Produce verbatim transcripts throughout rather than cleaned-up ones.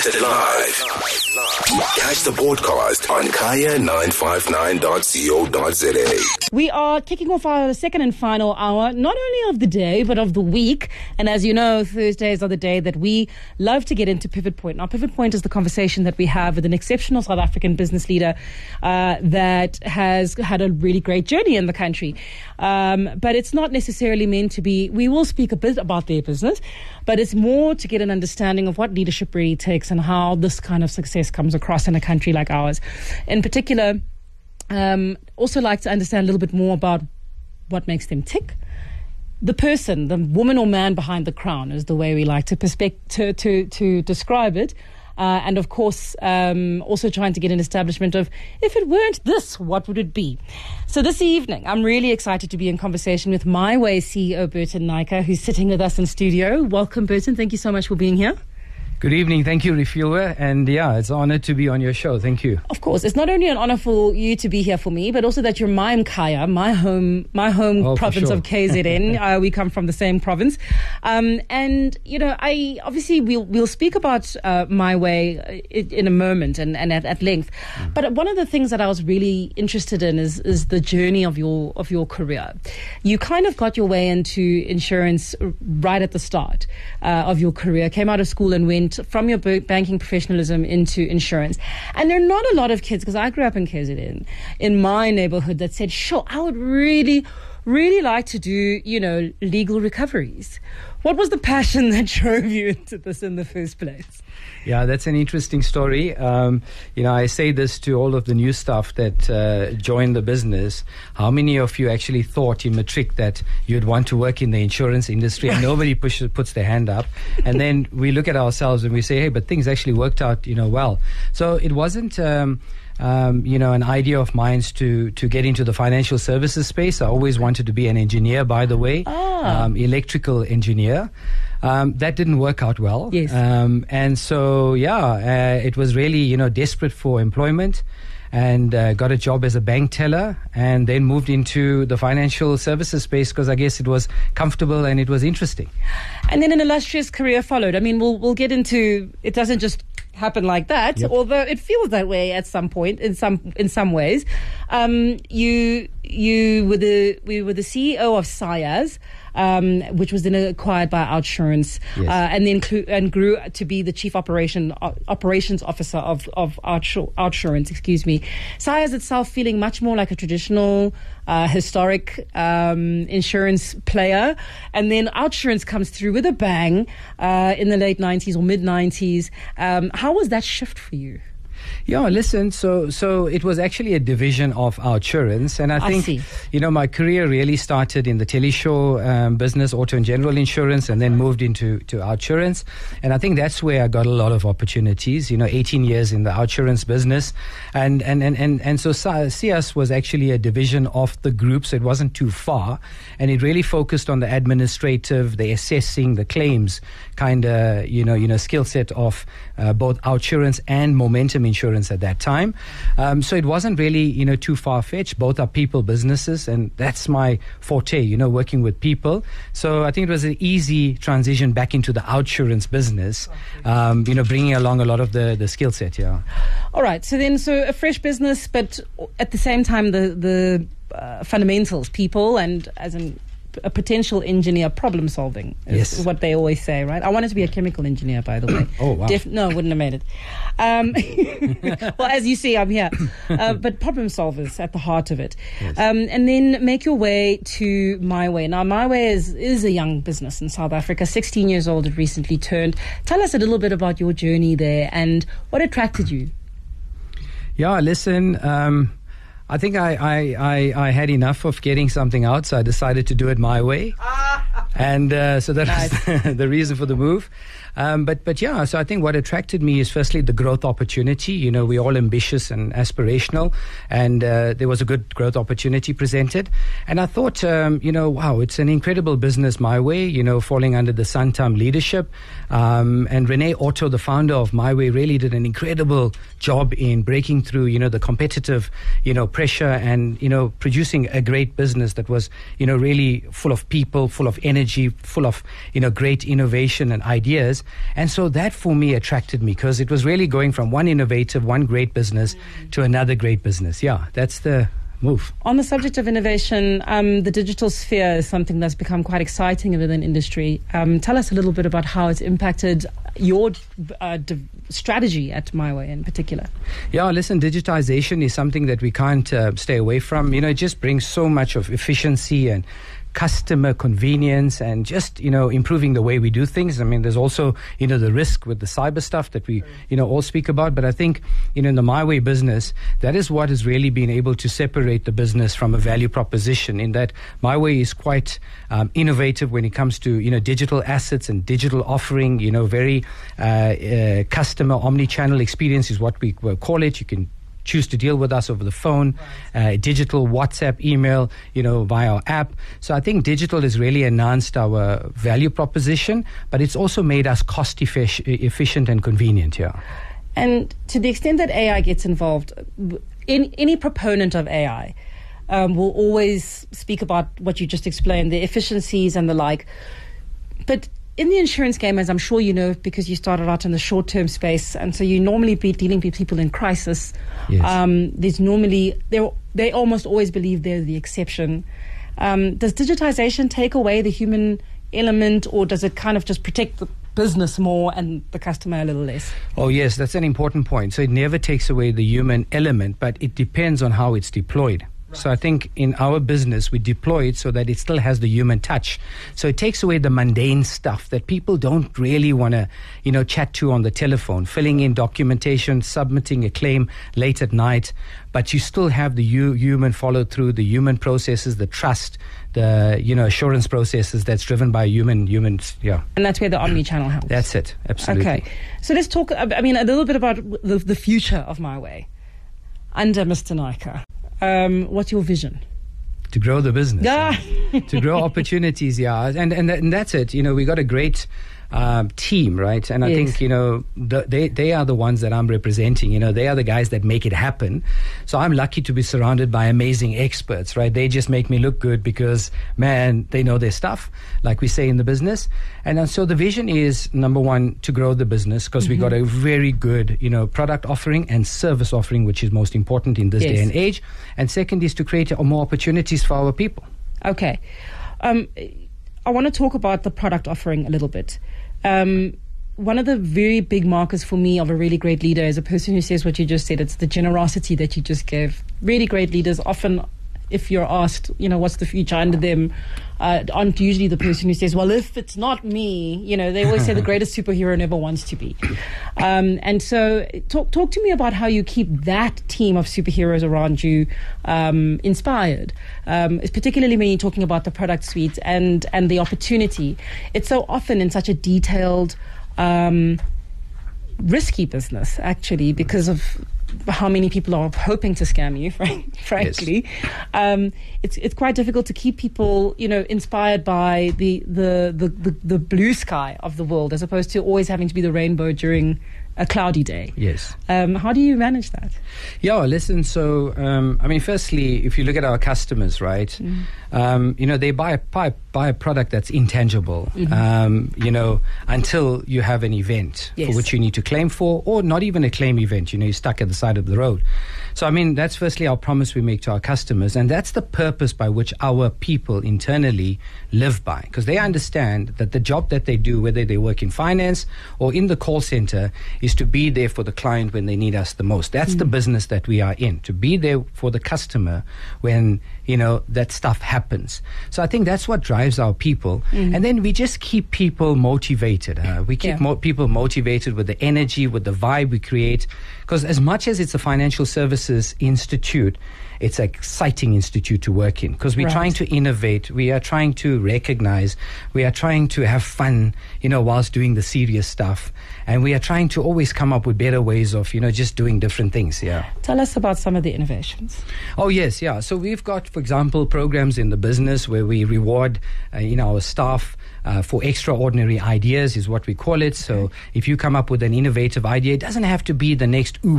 Broadcasted live. Catch the podcast on kaya nine five nine dot co dot za. We are kicking off our second and final hour, not only of the day, but of the week. And as you know, Thursdays are the day that we love to get into Pivot Point. Now, Pivot Point is the conversation that we have with an exceptional South African business leader uh, that has had a really great journey in the country. Um, but it's not necessarily meant to be, we will speak a bit about their business, but it's more to get an understanding of what leadership really takes and how this kind of success comes across in a country like ours. In particular, um, also like to understand a little bit more about what makes them tick. The person, the woman or man behind the crown is the way we like to perspect, to, to, to describe it. Uh, and of course, um, also trying to get an establishment of, if it weren't this, what would it be? So this evening, I'm really excited to be in conversation with MiWay C E O Burton Naicker, who's sitting with us in studio. Welcome, Burton. Thank you so much for being here. Good evening. Thank you, Refuwa. And yeah, it's an honor to be on your show. Thank you. Of course. It's not only an honor for you to be here for me, but also that you're my Mkhaya, my home, my home oh, province sure. of K Z N. uh, we come from the same province. Um, and, you know, I obviously we'll, we'll speak about uh, MiWay in a moment and, and at, at length. Mm. But one of the things that I was really interested in is, is the journey of your, of your career. You kind of got your way into insurance right at the start uh, of your career, came out of school and went from your banking professionalism into insurance. And there are not a lot of kids, because I grew up in K Z N, in my neighborhood that said, sure, I would really, really like to do, you know, legal recoveries. What was the passion that drove you into this in the first place? Yeah, that's an interesting story. Um, you know, I say this to all of the new staff that uh, joined the business. How many of you actually thought in matric that you'd want to work in the insurance industry? And nobody pushes, puts their hand up. And then we look at ourselves and we say, hey, but things actually worked out, you know, well. So it wasn't... Um, Um, you know, an idea of mine to to get into the financial services space. I always wanted to be an engineer, by the way, ah. um, electrical engineer. Um, that didn't work out well. Yes. Um, and so, yeah, uh, it was really, you know, desperate for employment, and uh, got a job as a bank teller, and then moved into the financial services space because I guess it was comfortable and it was interesting. And then an illustrious career followed. I mean, we'll we'll get into, it doesn't just happen like that, yep. although it feels that way at some point in some in some ways. Um, you you were the we were the C E O of Sayers, um, which was then acquired by OUTsurance, yes. uh, and then clu- and grew to be the chief operation uh, operations officer of of OUTsurance. Excuse me. Sayers itself feeling much more like a traditional, uh, historic um, insurance player, and then OUTsurance comes through with a bang uh, in the late nineties or mid nineties. Um, how was that shift for you? Yeah, listen, so so it was actually a division of OUTsurance, and I think, I see. you know, my career really started in the teleshow um, business, auto and general insurance, and then moved into to OUTsurance, and I think that's where I got a lot of opportunities, you know, eighteen years in the OUTsurance business, and and, and, and, and so C I A S was actually a division of the group, so it wasn't too far, and it really focused on the administrative, the assessing, the claims kind of, you know, you know, skill set of uh, both OUTsurance and Momentum Insurance at that time. Um, so it wasn't really, you know, too far-fetched. Both are people businesses, and that's my forte, you know, working with people. So I think it was an easy transition back into the OUTsurance business, um, you know, bringing along a lot of the, the skill set, yeah. All right. So then, so a fresh business, but at the same time, the, the uh, fundamentals, people, and as in a potential engineer, problem solving is yes. what they always say, right? I wanted to be a chemical engineer, by the way. Oh, wow. Def- no, wouldn't have made it. Um, well, as you see, I'm here. Uh, but problem solvers at the heart of it. Yes. Um, and then make your way to MiWay. Now, MiWay is, is a young business in South Africa, sixteen years old, it recently turned. Tell us a little bit about your journey there and what attracted you. Yeah, listen, um, I think I, I, I, I had enough of getting something out, so I decided to do it my way. And uh, so that Nice. was the, the reason for the move. Um, but, but yeah, so I think what attracted me is firstly the growth opportunity. You know, we're all ambitious and aspirational, and uh, there was a good growth opportunity presented. And I thought, um, you know, wow, it's an incredible business, MiWay, you know, falling under the Santam leadership. Um, and Renee Otto, the founder of MiWay, really did an incredible job in breaking through, you know, the competitive, you know, pressure and, you know, producing a great business that was, you know, really full of people, full of energy. energy, full of, you know, great innovation and ideas. And so that for me attracted me because it was really going from one innovative, one great business mm. to another great business. Yeah, that's the move. On the subject of innovation, um, the digital sphere is something that's become quite exciting within industry. Um, tell us a little bit about how it's impacted your uh, d- strategy at MyWay in particular. Yeah, listen, digitization is something that we can't uh, stay away from. You know, it just brings so much of efficiency and customer convenience and just, you know, improving the way we do things. I mean, there's also, you know, the risk with the cyber stuff that we, you know, all speak about. But I think, you know, in the MyWay business, that is what has really been able to separate the business from a value proposition, in that MyWay is quite um, innovative when it comes to, you know, digital assets and digital offering. You know, very uh, uh, customer omni-channel experience is what we call it. You can choose to deal with us over the phone, right. uh, digital, WhatsApp, email, you know, via our app. So I think digital has really enhanced our value proposition, but it's also made us cost effic- efficient and convenient here. And to the extent that A I gets involved, in, any proponent of A I um, will always speak about what you just explained, the efficiencies and the like. But in the insurance game, as I'm sure you know, because you started out in the short-term space, and so you normally be dealing with people in crisis. Yes. Um, there's normally they they almost always believe they're the exception. Um, does digitization take away the human element, or does it kind of just protect the business more and the customer a little less? Oh yes, that's an important point. So it never takes away the human element, but it depends on how it's deployed. So I think in our business, we deploy it so that it still has the human touch. So it takes away the mundane stuff that people don't really want to, you know, chat to on the telephone, filling in documentation, submitting a claim late at night. But you still have the u- human follow through, the human processes, the trust, the, you know, assurance processes that's driven by human humans. Yeah. And that's where the omni-channel helps. That's it. Absolutely. Okay. So let's talk, I mean, a little bit about the, the future of MyWay under Mister Naicker. Um, what's your vision? To grow the business. Yeah. To grow opportunities, yeah. And, and and that's it. You know, we got a great um, team, right? And I yes. think, you know, the, they, they are the ones that I'm representing. You know, they are the guys that make it happen. So I'm lucky to be surrounded by amazing experts, right? They just make me look good because, man, they know their stuff, like we say in the business. And uh, so the vision is, number one, to grow the business because mm-hmm. we got a very good, you know, product offering and service offering, which is most important in this yes. day and age. And second is to create more opportunities for our people. Okay. Um, I want to talk about the product offering a little bit. Um, one of the very big markers for me of a really great leader is a person who says what you just said. It's the generosity that you just gave. Really great leaders often, if you're asked, you know, what's the future under them, uh, aren't usually the person who says, well, if it's not me, you know, they always say the greatest superhero never wants to be. Um, and so talk talk to me about how you keep that team of superheroes around you um, inspired, um, particularly when you're talking about the product suite and, and the opportunity. It's so often in such a detailed, um, risky business, actually, because of how many people are hoping to scam you, frank, frankly. Yes. Um, it's it's quite difficult to keep people, you know, inspired by the, the, the, the, the blue sky of the world as opposed to always having to be the rainbow during a cloudy day. Yes. Um, how do you manage that? Yeah, listen, so, um, I mean, firstly, if you look at our customers, right, mm. um, you know, they buy, buy, buy a product that's intangible, mm-hmm. um, you know, until you have an event yes. for which you need to claim for, or not even a claim event, you know, you're stuck at the side of the road. So, I mean, that's firstly our promise we make to our customers, and that's the purpose by which our people internally live by, because they understand that the job that they do, whether they work in finance or in the call center, is to be there for the client when they need us the most. That's mm. the business that we are in, to be there for the customer when, you know, that stuff happens. So I think that's what drives our people. Mm. And then we just keep people motivated. Uh, we keep yeah. mo- people motivated with the energy, with the vibe we create. Because as much as it's a financial services institute, it's an exciting institute to work in because we're right. trying to innovate. We are trying to recognize. We are trying to have fun, you know, whilst doing the serious stuff. And we are trying to always come up with better ways of, you know, just doing different things. Yeah. Tell us about some of the innovations. Oh, yes. Yeah. So we've got, for example, programs in the business where we reward, uh, you know, our staff Uh, for extraordinary ideas is what we call it. So if you come up with an innovative idea, it doesn't have to be the next Uber.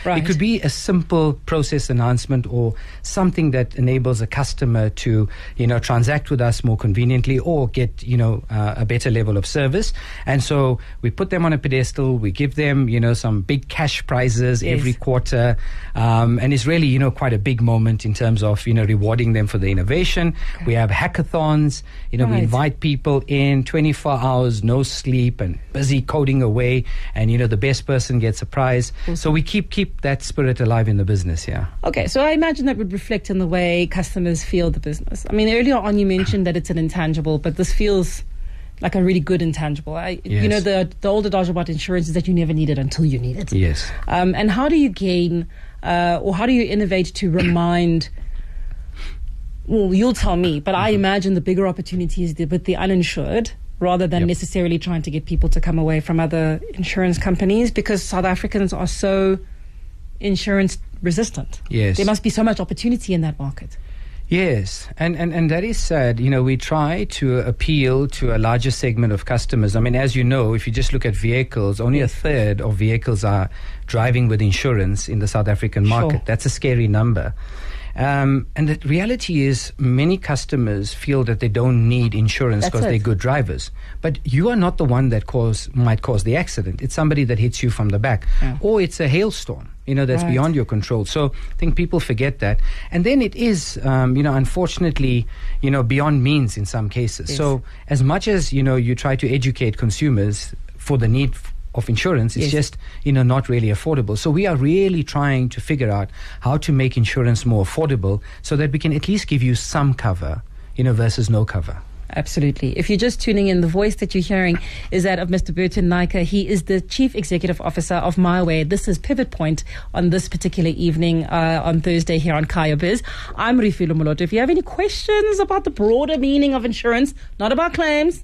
Right. It could be a simple process announcement or something that enables a customer to, you know, transact with us more conveniently or get, you know, uh, a better level of service. And so we put them on a pedestal. We give them, you know, some big cash prizes Yes. every quarter. Um, and it's really, you know, quite a big moment in terms of, you know, rewarding them for the innovation. Okay. We have hackathons. You know, Right. we invite people in twenty-four hours, no sleep and busy coding away. And, you know, the best person gets a prize. Awesome. So we keep, keep that spirit alive in the business, yeah. Okay, so I imagine that would reflect in the way customers feel the business. I mean, earlier on you mentioned that it's an intangible, but this feels like a really good intangible. I, Yes. You know, the, the old adage about insurance is that you never need it until you need it. Yes. Um, and how do you gain, uh, or how do you innovate to remind, well, you'll tell me, but I imagine the bigger opportunity is the, with the uninsured rather than Yep. necessarily trying to get people to come away from other insurance companies, because South Africans are so insurance resistant. Yes. There must be so much opportunity in that market. Yes, and, and, and that is sad. You know, we try to appeal to a larger segment of customers. I mean, as you know, if you just look at vehicles, only a third of vehicles are driving with insurance in the South African market. Sure. That's a scary number. Um, and the reality is many customers feel that they don't need insurance That's because it. they're good drivers. But you are not the one that cause, might cause the accident. It's somebody that hits you from the back. Yeah. Or it's a hailstorm, you know, that's Right. beyond your control. So I think people forget that. And then it is, um, you know, unfortunately, you know, beyond means in some cases. Yes. So as much as, you know, you try to educate consumers for the need f- of insurance, it's Yes. just, you know, not really affordable. So we are really trying to figure out how to make insurance more affordable so that we can at least give you some cover, you know, versus no cover. Absolutely. If you're just tuning in, the voice that you're hearing is that of Mister Burton Naicker. He is the Chief Executive Officer of MyWay. This is Pivot Point on this particular evening uh, on Thursday here on Kaya Biz. I'm Rifilo Moloto. If you have any questions about the broader meaning of insurance, not about claims,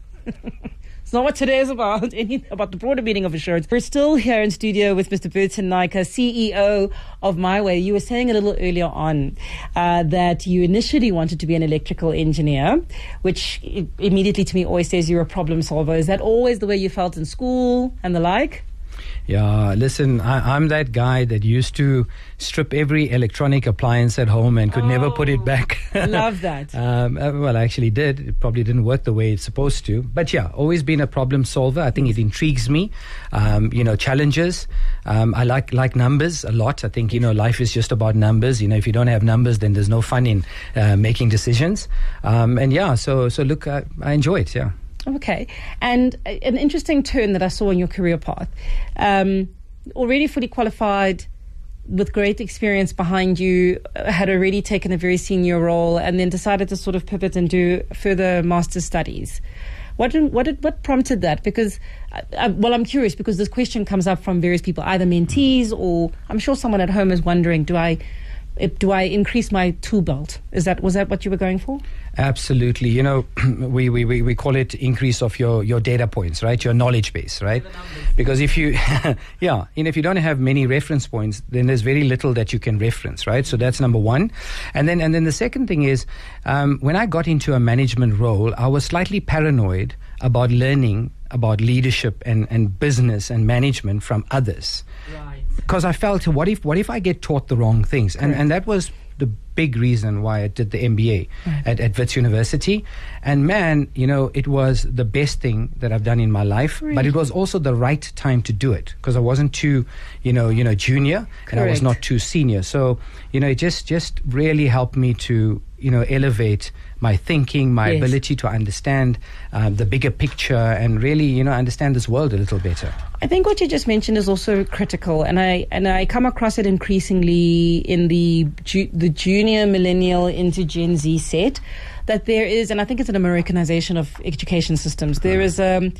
it's not what today is about, any, about the broader meaning of insurance. We're still here in studio with Mister Burton Naicker, C E O of MyWay. You were saying a little earlier on uh, that you initially wanted to be an electrical engineer, which i- immediately to me always says you're a problem solver. Is that always the way you felt in school and the like? Yeah, listen, I, I'm that guy that used to strip every electronic appliance at home and could never put it back. Love that. um, uh, well, I actually did. It probably didn't work the way it's supposed to. But yeah, always been a problem solver. I think it intrigues me. Um, you know, challenges. Um, I like like numbers a lot. I think, you know, life is just about numbers. You know, if you don't have numbers, then there's no fun in uh, making decisions. Um, and yeah, so so look, I, I enjoy it, yeah. Okay. And uh, an interesting turn that I saw in your career path. Um, already fully qualified, with great experience behind you, uh, had already taken a very senior role and then decided to sort of pivot and do further master's studies. What did, what did, what prompted that? Because, uh, uh, well, I'm curious because this question comes up from various people, either mentees or I'm sure someone at home is wondering, do I... It, do I increase my tool belt? Is that was that what you were going for? Absolutely. You know, we, we, we, we call it increase of your, your data points, right? Your knowledge base, right? Because if you, yeah, and if you don't have many reference points, then there's very little that you can reference, right? So that's number one. And then, and then the second thing is, um, when I got into a management role, I was slightly paranoid about learning about leadership and, and business and management from others. Right. Because I felt, what if what if I get taught the wrong things? And and that was the big reason why I did the M B A Right. at, at Wits University. And man, you know, it was the best thing that I've done in my life. But it was also the right time to do it because I wasn't too, you know, you know, junior and I was Correct. not too senior. So, you know, it just just really helped me to, you know, elevate my thinking, my Yes. ability to understand um, the bigger picture and really, you know, understand this world a little better. I think what you just mentioned is also critical, and I and I come across it increasingly in the ju- the junior millennial into Gen Z set, that there is, and I think it's an Americanization of education systems. There is um,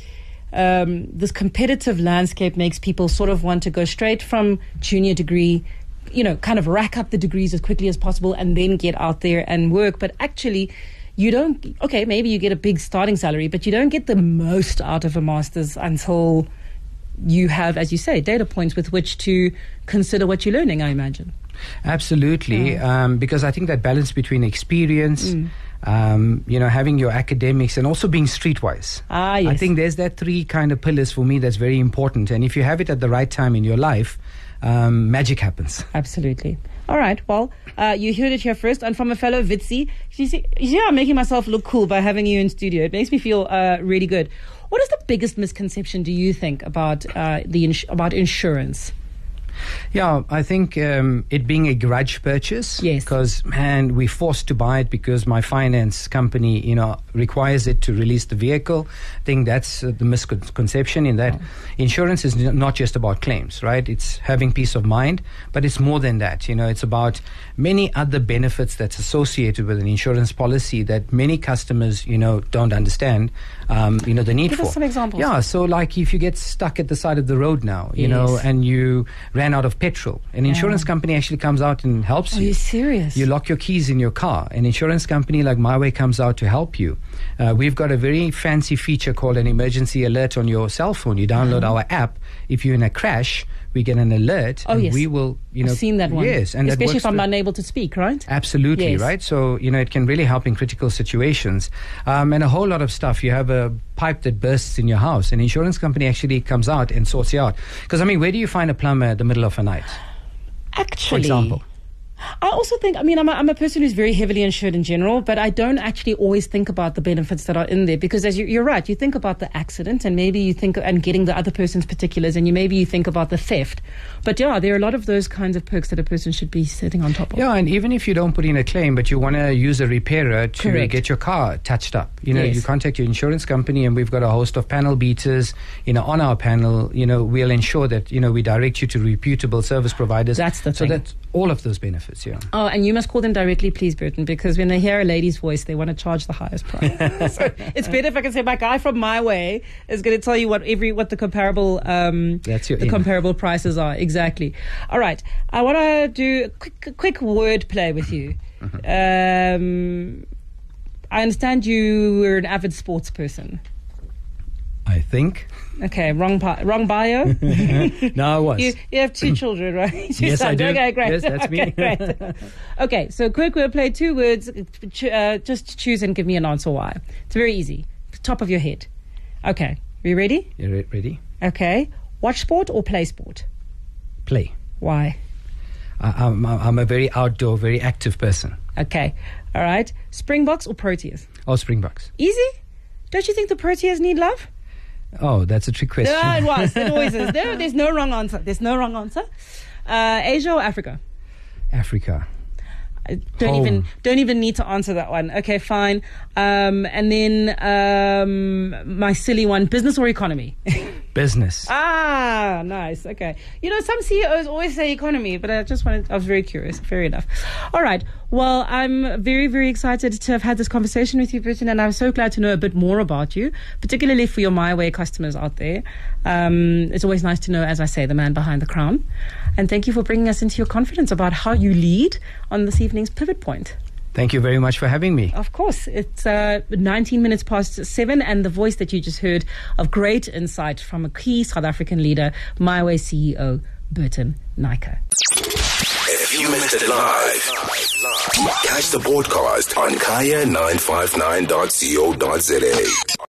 um, this competitive landscape makes people sort of want to go straight from junior degree, you know, kind of rack up the degrees as quickly as possible and then get out there and work. But actually, you don't, okay, maybe you get a big starting salary, but you don't get the most out of a master's until you have, as you say, data points with which to consider what you're learning, I imagine. Absolutely, Yeah. um, because I think that balance between experience, Mm. um, you know, having your academics, and also being streetwise. Ah, yes. I think there's that three kind of pillars for me that's very important. And if you have it at the right time in your life, um, magic happens. Absolutely. All right. Well, uh, you heard it here first. And from a fellow Vitsi, you see, yeah, I'm making myself look cool by having you in studio. It makes me feel uh, really good. What is the biggest misconception, do you think, about uh, the ins- about insurance? Yeah, I think um, it being a grudge purchase. Yes. Because, man, we're forced to buy it because my finance company, you know, requires it to release the vehicle. I think that's uh, the misconception in that oh. insurance is n- not just about claims, right? It's having peace of mind, but it's more than that. You know, it's about many other benefits that's associated with an insurance policy that many customers, you know, don't understand, um, you know, the need Give for. Give us some examples. Yeah, so like if you get stuck at the side of the road now, you yes. know, and you ran out of petrol, an insurance yeah. company actually comes out and helps Are you. Are you serious? You lock your keys in your car. An insurance company like MyWay comes out to help you. Uh, we've got a very fancy feature called an emergency alert on your cell phone. You download mm-hmm. our app. If you're in a crash, we get an alert. Oh, and yes. we will, you know. I've seen that one. Yes. And especially if I'm for, unable to speak, right? Absolutely, yes. right? So, you know, it can really help in critical situations. Um, and a whole lot of stuff. You have a pipe that bursts in your house. An insurance company actually comes out and sorts you out. Because, I mean, where do you find a plumber at the middle of a night? Actually, for example. I also think, I mean, I'm a, I'm a person who's very heavily insured in general, but I don't actually always think about the benefits that are in there, because as you, you're right, you think about the accident and maybe you think, and getting the other person's particulars, and you maybe you think about the theft. But yeah, there are a lot of those kinds of perks that a person should be sitting on top of. Yeah, and even if you don't put in a claim, but you want to use a repairer to Correct. get your car touched up, you know, yes. you contact your insurance company, and we've got a host of panel beaters, you know, on our panel. You know, we'll ensure that, you know, we direct you to reputable service providers. That's the so thing. So that's all of those benefits, yeah. Oh, and you must call them directly, please, Burton, because when they hear a lady's voice, they want to charge the highest price. So it's better if I can say, my guy from MyWay is going to tell you what every what the comparable um, That's your the in. comparable prices are. Exactly. All right. I want to do a quick, quick word play with you. Mm-hmm. Um, I understand you were an avid sports person. I think. Okay, wrong pi- wrong bio. No, I was. You, you have two children, right? Yes, I do. Okay, great. Yes, that's okay, me. Great. Okay, so quick word play, two words. Uh, just choose and give me an answer why. It's very easy. Top of your head. Okay, are you ready? You re- ready? Okay. Watch sport or play sport? Play. Why? I, I'm, I'm a very outdoor, very active person. Okay. All right. Springboks or Proteas? Oh, Springboks. Easy? Don't you think the Proteas need love? Oh, that's a trick question. No, it was. It always is. No, there's no wrong answer. There's no wrong answer. Uh, Asia or Africa? Africa. I don't Home. even don't even need to answer that one. Okay, fine. Um, and then um, my silly one: business or economy? Business. Ah, nice. Okay. You know, some C E Os always say economy, but I just wanted, I was very curious. Fair enough. All right. Well, I'm very, very excited to have had this conversation with you, Burton, and I'm so glad to know a bit more about you, particularly for your MyWay customers out there. Um, it's always nice to know, as I say, the man behind the crown. And thank you for bringing us into your confidence about how you lead on this evening's Pivot Point. Thank you very much for having me. Of course. It's uh, nineteen minutes past seven, and the voice that you just heard of great insight from a key South African leader, MyWay C E O, Burton Naicker. If you missed it live, catch the broadcast on kaya nine five nine dot co dot za.